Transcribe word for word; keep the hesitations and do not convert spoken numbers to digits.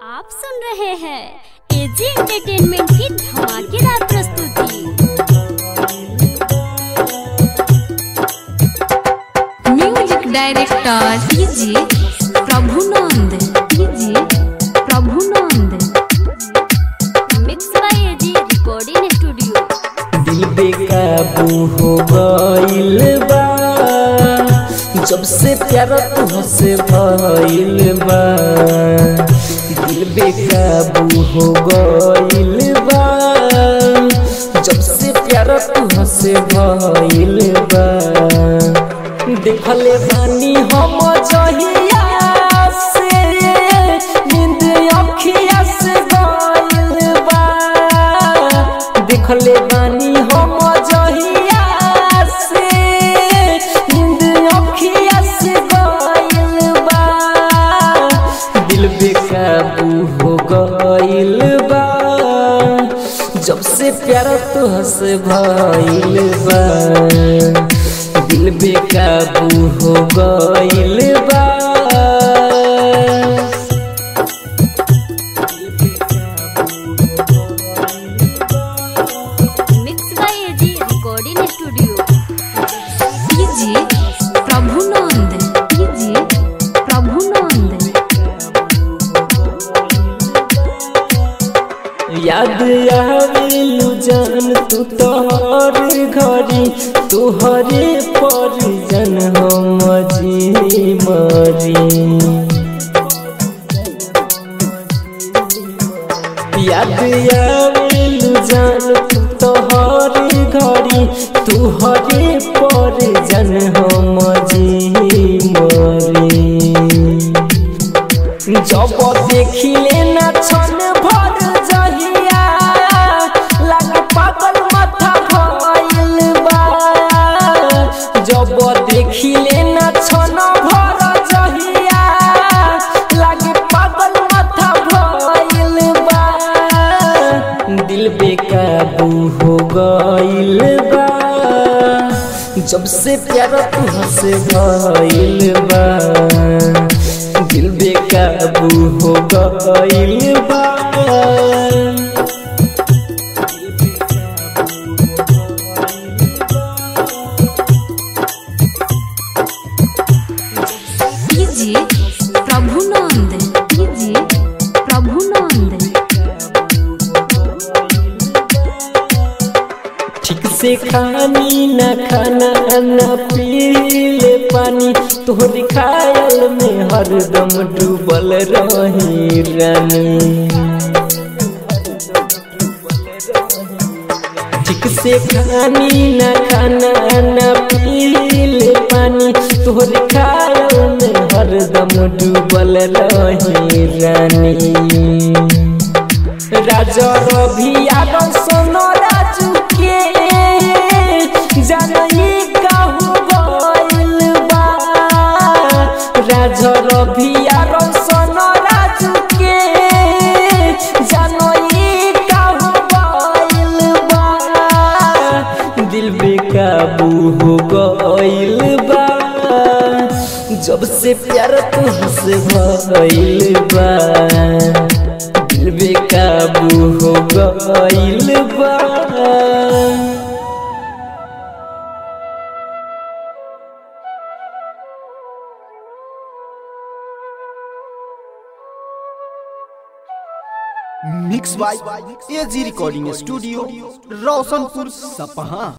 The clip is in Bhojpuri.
आप सुन रहे हैं एजी एंटरटेनमेंट की धमाकेदार प्रस्तुति। Music director DJ Prabhunand DJ Prabhunand mix by A G recording studio. दिल बेकाबू हो गइल बा जब से प्यार तुहसे भइल बा। दिल बेकाबू हो गइल बा जब से प्यार तुहसे भइल बा। देखले बानी हम जहिया से नींद अखिया से गइल बा। देखले बानी हम जहिया से नींद अखिया से गइल बा। दिल बेकाबू हो गइल बा जब से प्यार तुहसे भइल बा। दिल बेकाबू हो गइल बा। Mix by A G recording studio. DJ Prabhunand DJ Prabhunand याद आवेलु जान तू तोहर घरी तोहरे पर जन हम जी मरी। याद आवेलु जान तू तोहर घरी तोहरे पर जन हम जी मरी। जब देखिले ना छन भर जहिया लागे पागल माथा भइल बा। जब देखिले ना छन भर जहिया लागे पागल माथा भइल बा। दिल बेकाबू हो गइल बा जब से प्यार तुहसे भइल बा। दिल बेकाबू हो गइल बा। डीजे प्रभुनंद डीजे प्रभुनंद ठीक से खानी न खाना न पीले पानी तोहरी ख्याल में हरदम डूबल रही रानी। ठीक से खानी न खाना न पीले पानी तोहरी ख्याल में हरदम डूबल रही रानी। राजा रभिया सोनो राजू के जानई कहू गइल बा। राजा रभिया सोनो राजू के जानई कहू गइल बा। दिल बेकाबू हो गइल बा जब से प्यार तुहसे भइल बा। दिल बेकाबू हो गइल बा। Mix by A G recording studio Roshanpur Sapaha.